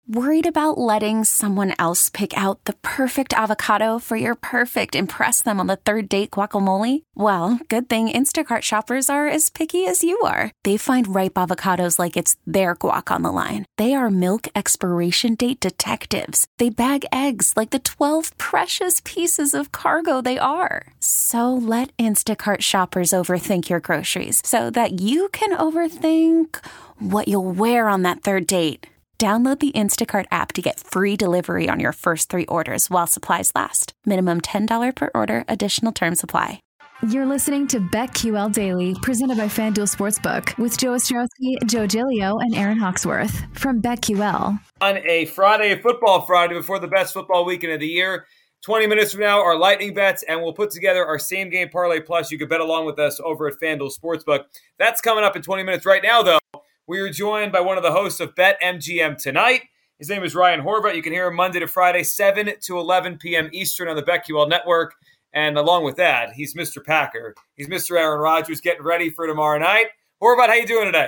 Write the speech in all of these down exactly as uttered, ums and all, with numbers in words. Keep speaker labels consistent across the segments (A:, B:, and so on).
A: Worried about letting someone else pick out the perfect avocado for your perfect impress them on the third date guacamole? Well, good thing Instacart shoppers are as picky as you are. They find ripe avocados like it's their guac on the line. They are milk expiration date detectives. They bag eggs like the twelve precious pieces of cargo they are. So let Instacart shoppers overthink your groceries so that you can overthink what you'll wear on that third date. Download the Instacart app to get free delivery on your first three orders while supplies last. Minimum ten dollars per order. Additional terms apply.
B: You're listening to BetQL Daily, presented by FanDuel Sportsbook, with Joe Ostrowski, Joe Gilio, and Aaron Hawksworth from BetQL.
C: On a Friday, Football Friday, before the best football weekend of the year, twenty minutes from now, our lightning bets, and we'll put together our same game parlay plus. You can bet along with us over at FanDuel Sportsbook. That's coming up in twenty minutes. Right now, though, we are joined by one of the hosts of BetMGM Tonight. His name is Ryan Horvat. You can hear him Monday to Friday, seven to eleven p.m. Eastern on the BetQL Network. And along with that, he's Mister Packer. He's Mister Aaron Rodgers, getting ready for tomorrow night. Horvat, how you doing today?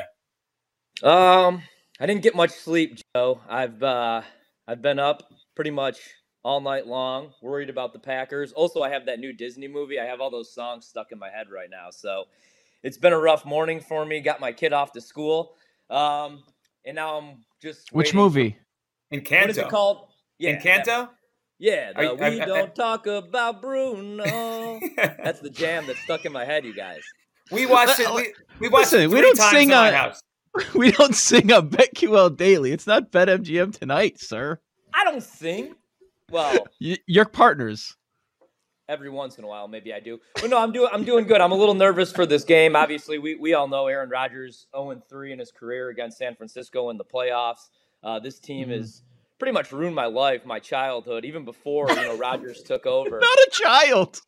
D: Um, I didn't get much sleep, Joe. I've uh, I've been up pretty much all night long, worried about the Packers. Also, I have that new Disney movie. I have all those songs stuck in my head right now. So it's been a rough morning for me. Got my kid off to school. Um, and now I'm just
E: Which
D: waiting.
E: movie?
C: Encanto.
D: What is it called? Yeah,
C: Encanto?
D: that, yeah, the
C: Are,
D: We
C: I, I,
D: Don't Talk About Bruno. That's the jam that's stuck in my head, you guys.
C: We watched it. We, we watched
E: Listen,
C: it three
E: we don't
C: times
E: sing
C: in my
E: on,
C: house.
E: We don't sing on BetQL Daily. It's not BetMGM Tonight, sir.
D: I don't sing. Well,
E: y- your partners.
D: Every once in a while, maybe I do. But no, I'm doing I'm doing good. I'm a little nervous for this game. Obviously, we, we all know Aaron Rodgers oh and three in his career against San Francisco in the playoffs. Uh, this team
E: mm.
D: has pretty much ruined my life, my childhood, even before you know Rodgers took over.
E: Not a child.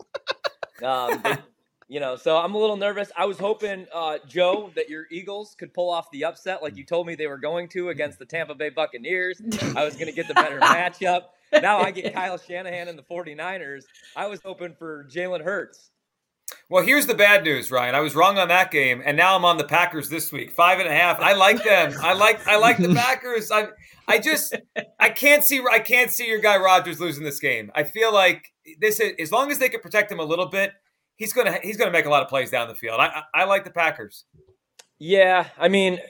D: um, they, you know, so I'm a little nervous. I was hoping, uh, Joe, that your Eagles could pull off the upset like you told me they were going to against the Tampa Bay Buccaneers. I was going to get the better matchup. Now I get Kyle Shanahan and the 49ers. I was hoping for Jalen Hurts.
C: Well, here's the bad news, Ryan. I was wrong on that game, and now I'm on the Packers this week. Five and a half. I like them. I like I like the Packers. I I just I can't see I can't see your guy Rodgers losing this game. I feel like this is, as long as they can protect him a little bit, he's gonna he's gonna make a lot of plays down the field. I I, I like the Packers.
D: Yeah, I mean,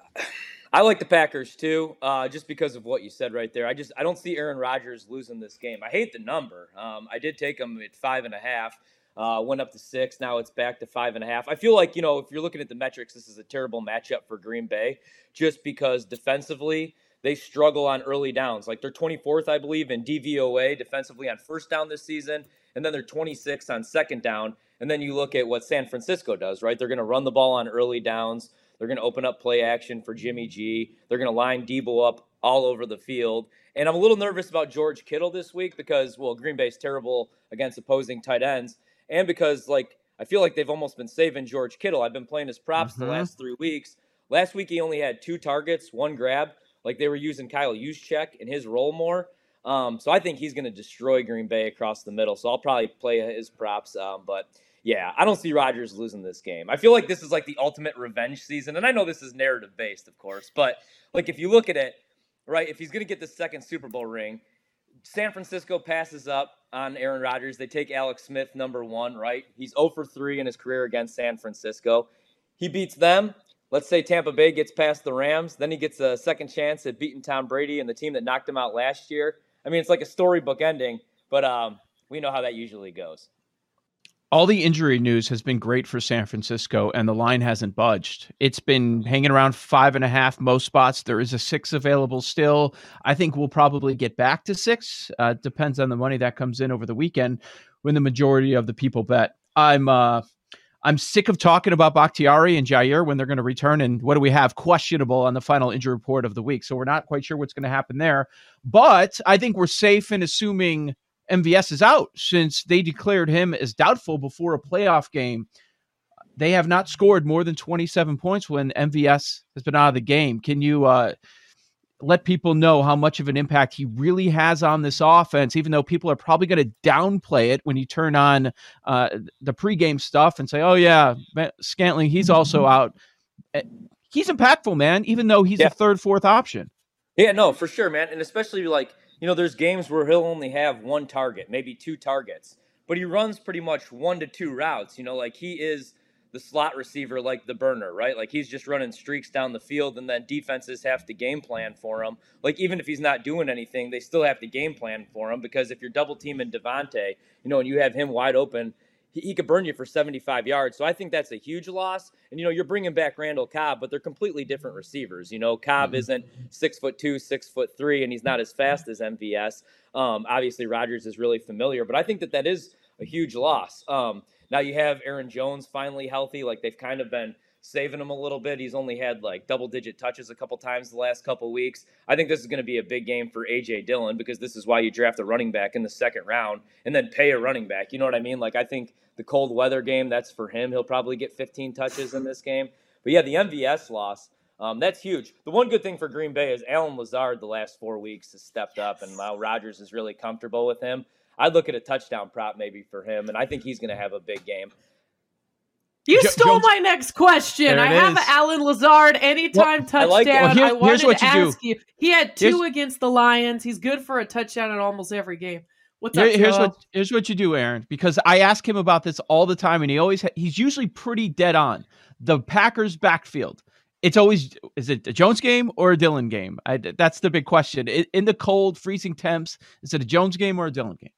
D: I like the Packers too, uh, just because of what you said right there. I just I don't see Aaron Rodgers losing this game. I hate the number. Um, I did take him at five and a half. Uh, went up to six. Now it's back to five and a half. I feel like, you know, if you're looking at the metrics, this is a terrible matchup for Green Bay, just because defensively they struggle on early downs. Like they're twenty-fourth, I believe, in D V O A defensively on first down this season, and then they're twenty-sixth on second down. And then you look at what San Francisco does, right? They're going to run the ball on early downs. They're going to open up play action for Jimmy G. They're going to line Debo up all over the field. And I'm a little nervous about George Kittle this week because, well, Green Bay's terrible against opposing tight ends. And because, like, I feel like they've almost been saving George Kittle. I've been playing his props mm-hmm. the last three weeks. Last week he only had two targets, one grab. Like they were using Kyle Juszczyk in his role more. Um, so I think he's going to destroy Green Bay across the middle. So I'll probably play his props. Um, but, yeah, I don't see Rodgers losing this game. I feel like this is like the ultimate revenge season. And I know this is narrative-based, of course. But, like, if you look at it, right, if he's going to get the second Super Bowl ring, San Francisco passes up on Aaron Rodgers. They take Alex Smith, number one, right? He's oh for three in his career against San Francisco. He beats them. Let's say Tampa Bay gets past the Rams. Then he gets a second chance at beating Tom Brady and the team that knocked him out last year. I mean, it's like a storybook ending, but um, we know how that usually goes.
E: All the injury news has been great for San Francisco, and the line hasn't budged. It's been hanging around five and a half most spots. There is a six available still. I think we'll probably get back to six. Uh, depends on the money that comes in over the weekend when the majority of the people bet. I'm uh, I'm sick of talking about Bakhtiari and Jair when they're going to return, and what do we have? Questionable on the final injury report of the week. So we're not quite sure what's going to happen there. But I think we're safe in assuming M V S is out since they declared him as doubtful before a playoff game. They have not scored more than twenty-seven points when M V S has been out of the game. Can you uh, let people know how much of an impact he really has on this offense, even though people are probably going to downplay it when you turn on uh, the pregame stuff and say, oh, yeah, Scantling, he's also out. He's impactful, man, even though he's
D: yeah.
E: a third, fourth option.
D: Yeah, no, for sure, man. And especially like, you know, there's games where he'll only have one target, maybe two targets, but he runs pretty much one to two routes. You know, like he is the slot receiver, like the burner, right? Like he's just running streaks down the field, and then defenses have to game plan for him. Like even if he's not doing anything, they still have to game plan for him, because if you're double teaming Devontae, you know, and you have him wide open, he, he could burn you for seventy-five yards. So I think that's a huge loss. And, you know, you're bringing back Randall Cobb, but they're completely different receivers. You know, Cobb mm-hmm. isn't six foot two, six foot three, and he's not as fast as M V S. Um, obviously, Rodgers is really familiar, but I think that that is a huge loss. Um, now you have Aaron Jones finally healthy. Like they've kind of been saving him a little bit. He's only had like double digit touches a couple times the last couple weeks. I think this is going to be a big game for A J Dillon, because this is why you draft a running back in the second round and then pay a running back. You know what I mean? Like I think the cold weather game, that's for him. He'll probably get fifteen touches in this game. But yeah, the M V S loss, um, that's huge. The one good thing for Green Bay is Allen Lazard the last four weeks has stepped up, and now Rodgers is really comfortable with him. I'd look at a touchdown prop maybe for him, and I think he's going to have a big game.
F: You
E: Jo-
F: stole
E: Jones-
F: my next question.
E: There
F: I
E: it
F: have
E: is.
F: Alan Lazard anytime
D: Well, I
F: touchdown.
D: like it.
F: I,
E: Well, here-
F: wanted
E: here's what
F: to
E: you do.
F: ask you. He had two
E: Here's-
F: against the Lions. He's good for a touchdown in almost every game. What's
E: Here-
F: up,
E: here's
F: Joe?
E: what here's what you do, Aaron, because I ask him about this all the time, and he always ha- he's usually pretty dead on. The Packers backfield, it's always, is it a Jones game or a Dillon game? I, that's the big question. In, in the cold, freezing temps, is it a Jones game or a Dillon game?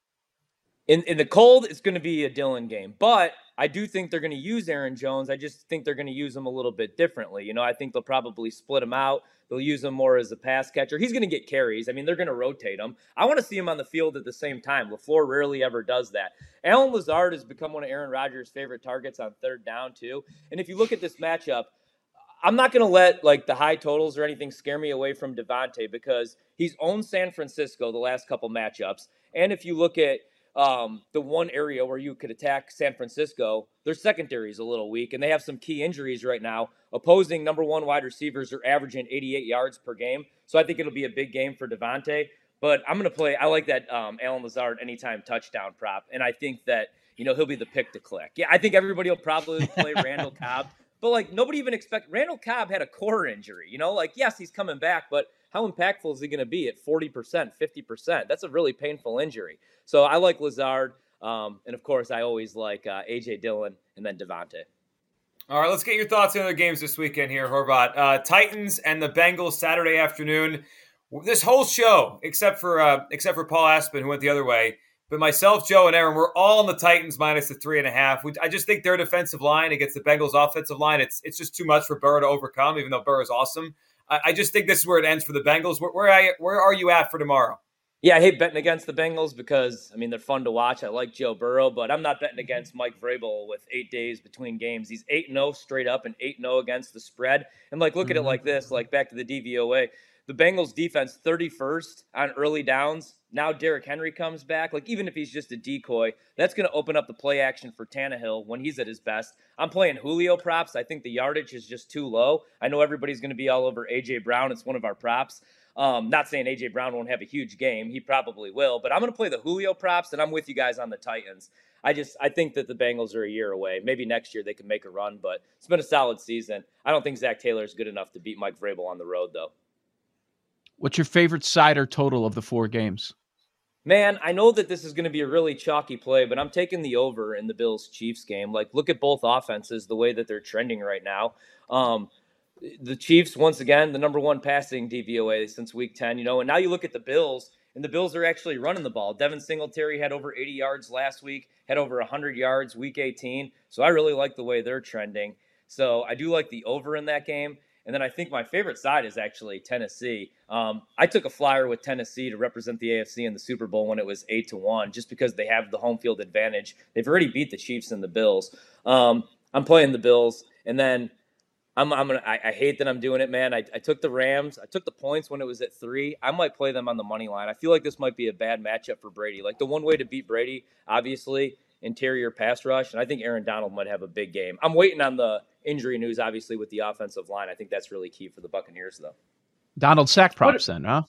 D: In in the cold, it's going to be a Dillon game, but I do think they're going to use Aaron Jones. I just think they're going to use him a little bit differently. You know, I think they'll probably split him out. They'll use him more as a pass catcher. He's going to get carries. I mean, they're going to rotate him. I want to see him on the field at the same time. LaFleur rarely ever does that. Allen Lazard has become one of Aaron Rodgers' favorite targets on third down, too. And if you look at this matchup, I'm not going to let like the high totals or anything scare me away from Devontae, because he's owned San Francisco the last couple matchups. And if you look at Um, the one area where you could attack San Francisco, their secondary is a little weak, and they have some key injuries right now. Opposing number one wide receivers are averaging eighty-eight yards per game, so I think it'll be a big game for Devontae. But I'm going to play, I like that um, Allen Lazard anytime touchdown prop, and I think that, you know, he'll be the pick to click. Yeah, I think everybody will probably play Randall Cobb, but, like, nobody even expect Randall Cobb had a core injury, you know? Like, yes, he's coming back, but how impactful is he going to be at forty percent, fifty percent? That's a really painful injury. So I like Lazard, um, and, of course, I always like uh, A J Dillon and then Devontae.
C: All right, let's get your thoughts on the games this weekend here, Horvat. Uh, Titans and the Bengals Saturday afternoon. This whole show, except for uh, except for Paul Aspen, who went the other way, but myself, Joe, and Aaron, we're all on the Titans minus the three and a half. We, I just think their defensive line against the Bengals offensive line, it's it's just too much for Burrow to overcome, even though Burrow is awesome. I, I just think this is where it ends for the Bengals. Where, where, I, where are you at for tomorrow?
D: Yeah, I hate betting against the Bengals because, I mean, they're fun to watch. I like Joe Burrow, but I'm not betting against Mike Vrabel with eight days between games. He's eight and oh straight up and eight and oh against the spread. And, like, look mm-hmm. at it like this, like back to the D V O A. The Bengals defense thirty-first on early downs. Now Derrick Henry comes back. Like, even if he's just a decoy, that's going to open up the play action for Tannehill when he's at his best. I'm playing Julio props. I think the yardage is just too low. I know everybody's going to be all over A J Brown. It's one of our props. Um, not saying A J Brown won't have a huge game. He probably will. But I'm going to play the Julio props, and I'm with you guys on the Titans. I just I think that the Bengals are a year away. Maybe next year they can make a run, but it's been a solid season. I don't think Zach Taylor is good enough to beat Mike Vrabel on the road, though.
E: What's your favorite side or total of the four games?
D: Man, I know that this is going to be a really chalky play, but I'm taking the over in the Bills-Chiefs game. Like, look at both offenses, the way that they're trending right now. Um, the Chiefs, once again, the number one passing D V O A since week ten, you know, and now you look at the Bills, and the Bills are actually running the ball. Devin Singletary had over eighty yards last week, had over one hundred yards week eighteen. So I really like the way they're trending. So I do like the over in that game. And then I think my favorite side is actually Tennessee. Um, I took a flyer with Tennessee to represent the A F C in the Super Bowl when it was eight to one, just because they have the home field advantage. They've already beat the Chiefs and the Bills. Um, I'm playing the Bills, and then I'm, I'm gonna. I, I hate that I'm doing it, man. I, I took the Rams. I took the points when it was at three. I might play them on the money line. I feel like this might be a bad matchup for Brady. Like, the one way to beat Brady, obviously, interior pass rush, and I think Aaron Donald might have a big game. I'm waiting on the injury news, obviously, with the offensive line. I think that's really key for the Buccaneers, though.
E: Donald sack props then, huh?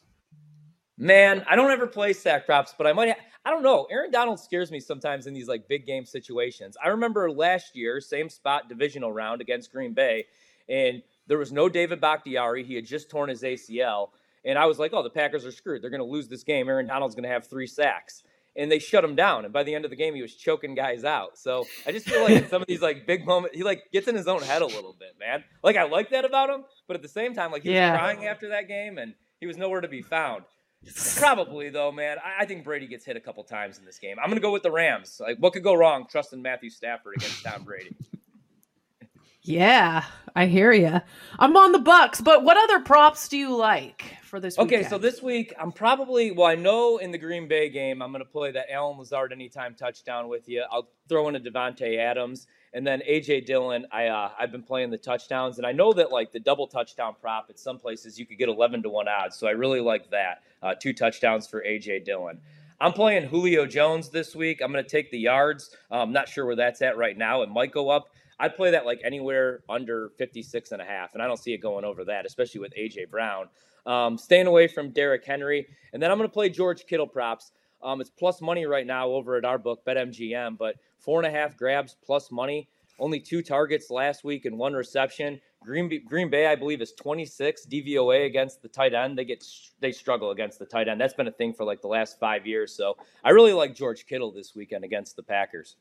D: Man, I don't ever play sack props, but I might ha- I don't know. Aaron Donald scares me sometimes in these like big game situations. I remember last year, same spot, divisional round against Green Bay, and there was no David Bakhtiari. He had just torn his A C L, And I was like, oh, the Packers are screwed. They're going to lose this game. Aaron Donald's going to have three sacks. And they shut him down. And by the end of the game, he was choking guys out. So I just feel like in some of these like big moments, he like gets in his own head a little bit, man. Like I like that about him, but at the same time, like he
F: Yeah.
D: was crying after that game and he was nowhere to be found. Probably though, man. I, I think Brady gets hit a couple times in this game. I'm gonna go with the Rams. Like what could go wrong trusting Matthew Stafford against Tom Brady?
F: Yeah, I hear you. I'm on the Bucks, but what other props do you like for this
D: Okay,
F: weekend?
D: so this week I'm probably well. I know in the Green Bay game I'm going to play that Allen Lazard anytime touchdown with you. I'll throw in a Devontae Adams and then A J Dillon. I uh, I've been playing the touchdowns, and I know that like the double touchdown prop at some places you could get eleven to one odds. So I really like that. Uh, two touchdowns for A J Dillon. I'm playing Julio Jones this week. I'm going to take the yards. Uh, I'm not sure where that's at right now. It might go up. I'd play that like anywhere under fifty-six and a half, and I don't see it going over that, especially with A J Brown. Um, staying away from Derrick Henry, and then I'm going to play George Kittle props. Um, it's plus money right now over at our book, BetMGM, but four and a half grabs plus money. Only two targets last week and one reception. Green Bay, Green Bay, I believe, is twenty-six D V O A against the tight end. They get they struggle against the tight end. That's been a thing for like the last five years. So I really like George Kittle this weekend against the Packers.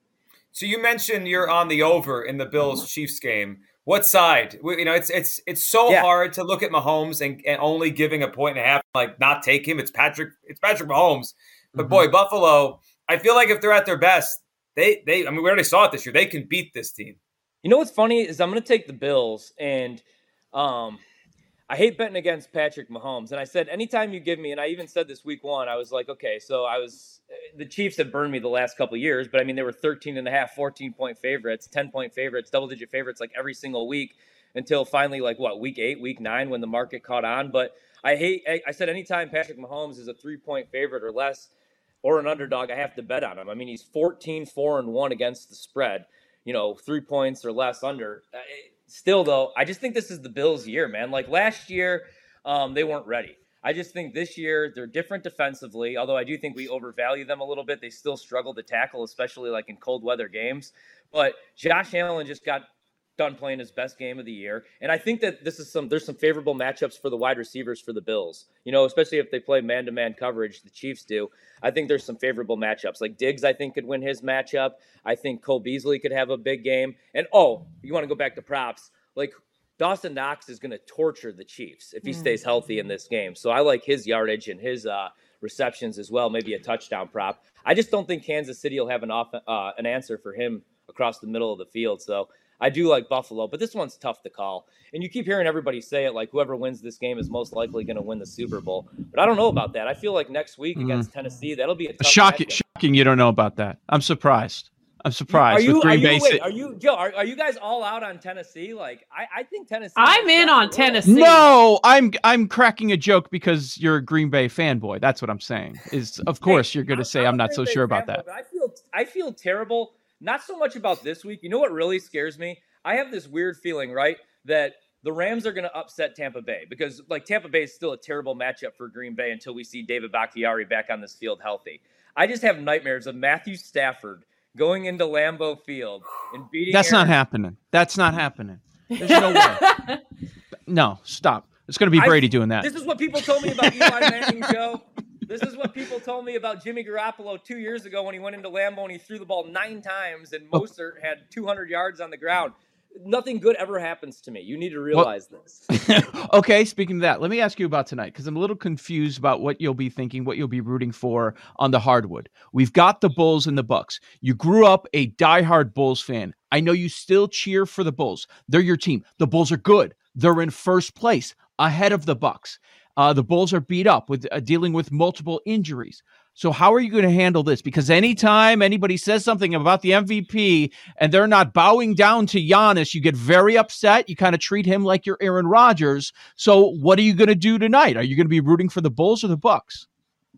C: So you mentioned you're on the over in the Bills-Chiefs game. What side? You know, it's it's it's so
D: Yeah.
C: hard to look at Mahomes and, and only giving a point and a half, like not take him. It's Patrick. It's Patrick Mahomes. But
E: Mhm.
C: boy, Buffalo. I feel like if they're at their best, they they. I mean, we already saw it this year. They can beat this team.
D: You know what's funny is I'm going to take the Bills, and um, I hate betting against Patrick Mahomes. And I said, anytime you give me, and I even said this week one, I was like, okay, so I was, the Chiefs had burned me the last couple of years, but I mean, they were thirteen and a half, fourteen point favorites, ten point favorites, double digit favorites, like every single week until finally, like what, week eight, week nine, when the market caught on. But I hate, I, I said, anytime Patrick Mahomes is a three point favorite or less or an underdog, I have to bet on him. I mean, he's fourteen, four and one against the spread, you know, three points or less under. Uh, Still, though, I just think this is the Bills' year, man. Like last year, um, they weren't ready. I just think this year they're different defensively, although I do think we overvalue them a little bit. They still struggle to tackle, especially like in cold weather games. But Josh Allen just got done playing his best game of the year. And I think that this is some there's some favorable matchups for the wide receivers for the Bills, you know, especially if they play man-to-man coverage, the Chiefs do. I think there's some favorable matchups. Like Diggs, I think, could win his matchup. I think Cole Beasley could have a big game. And, oh, you want to go back to props. Like, Dawson Knox is going to torture the Chiefs if he
F: Mm.
D: stays healthy in this game. So I like his yardage and his uh, receptions as well, maybe a touchdown prop. I just don't think Kansas City will have an off, uh, an answer for him across the middle of the field. So I do like Buffalo, but this one's tough to call. And you keep hearing everybody say it, like whoever wins this game is most likely going to win the Super Bowl. But I don't know about that. I feel like next week
E: Mm.
D: against Tennessee, that'll be a tough
E: Shocking,
D: matchup.
E: shocking you don't know about that. I'm surprised. I'm surprised.
D: Are you,
E: with
D: are
E: Green
D: you,
E: Bay.
D: wait,
E: sit-
D: are you, Joe, are, are you guys all out on Tennessee? Like, I, I think Tennessee.
F: I'm in on Tennessee.
E: No, I'm I'm cracking a joke because you're a Green Bay fanboy. That's what I'm saying. Is of course
D: Hey,
E: you're going to say
D: I'm
E: I'm
D: a
E: not so
D: Green Bay
E: sure about
D: fanboy,
E: that.
D: But I feel I feel terrible. Not so much about this week. You know what really scares me? I have this weird feeling, right, that the Rams are going to upset Tampa Bay because, like, Tampa Bay is still a terrible matchup for Green Bay until we see David Bakhtiari back on this field healthy. I just have nightmares of Matthew Stafford going into Lambeau Field and beating.
E: That's
D: Aaron-
E: not happening. That's not happening. There's no way. No, stop. It's going to be
D: I-
E: Brady doing that.
D: This is what people told me about Eli Manning, Joe. This is what people told me about Jimmy Garoppolo two years ago when he went into Lambeau and he threw the ball nine times and Mostert had two hundred yards on the ground. Nothing good ever happens to me. You need to realize this.
E: Okay, speaking of that, let me ask you about tonight because I'm a little confused about what you'll be thinking, what you'll be rooting for on the hardwood. We've got the Bulls and the Bucks. You grew up a diehard Bulls fan. I know you still cheer for the Bulls. They're your team. The Bulls are good. They're in first place ahead of the Bucks. Uh, the Bulls are beat up with uh, dealing with multiple injuries. So how are you going to handle this? Because anytime anybody says something about the M V P and they're not bowing down to Giannis, you get very upset. You kind of treat him like you're Aaron Rodgers. So what are you going to do tonight? Are you going to be rooting for the Bulls or the Bucks?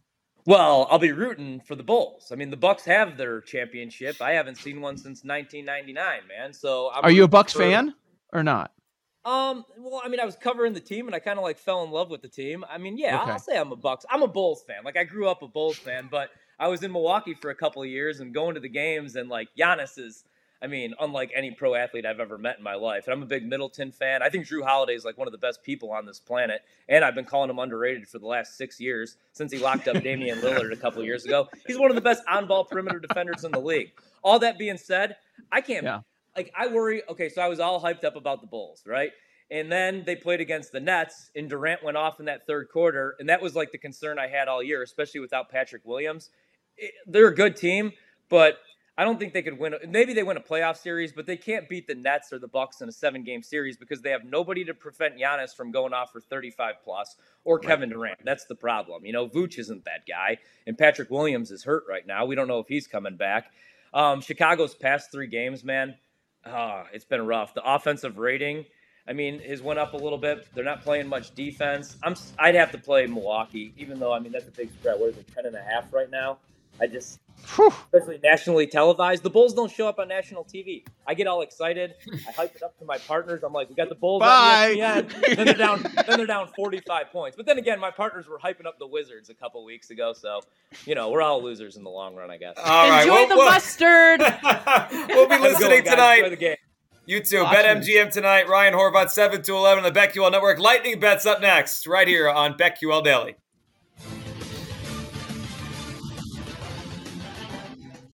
D: Well, I'll be rooting for the Bulls. I mean, the Bucks have their championship. I haven't seen one since nineteen ninety-nine, man. So I'm
E: Are you a
D: rooting
E: Bucks
D: for-
E: fan or not?
D: Um, well, I mean, I was covering the team and I kind of like fell in love with the team. I mean, yeah,
E: Okay.
D: I'll say I'm a Bucks. I'm a Bulls fan. Like I grew up a Bulls fan, but I was in Milwaukee for a couple of years and going to the games and like Giannis is, I mean, unlike any pro athlete I've ever met in my life. And I'm a big Middleton fan. I think Drew Holiday is like one of the best people on this planet. And I've been calling him underrated for the last six years since he locked up Damian Lillard a couple years ago. He's one of the best on-ball perimeter defenders in the league. All that being said, I can't yeah. – like, I worry – okay, so I was all hyped up about the Bulls, right? And then they played against the Nets, and Durant went off in that third quarter. And that was like the concern I had all year, especially without Patrick Williams. It, they're a good team, but – I don't think they could win. Maybe they win a playoff series, but they can't beat the Nets or the Bucks in a seven-game series because they have nobody to prevent Giannis from going off for thirty-five plus or Kevin Durant. That's the problem. You know, Vooch isn't that guy, and Patrick Williams is hurt right now. We don't know if he's coming back. Um, Chicago's past three games, man, oh, it's been rough. The offensive rating, I mean, has went up a little bit. They're not playing much defense. I'm, I'd have to play Milwaukee, even though, I mean, that's a big spread. What is it, ten and a half right now? I just, Whew. especially nationally televised. The Bulls don't show up on national T V. I get all excited. I hype it up to my partners. I'm like, we got the Bulls
E: Bye.
D: on E S P N. Then they're down. Then they're down forty-five points. But then again, my partners were hyping up the Wizards a couple weeks ago. So, you know, we're all losers in the long run, I guess.
C: All right.
F: Enjoy
C: well,
F: the
C: well,
F: mustard.
C: We'll be listening
D: going,
C: tonight.
D: Enjoy the game.
C: You too.
E: Awesome.
C: BetMGM tonight. Ryan Horvath, seven to eleven on the BetQL Network. Lightning Bets up next, right here on BetQL Daily.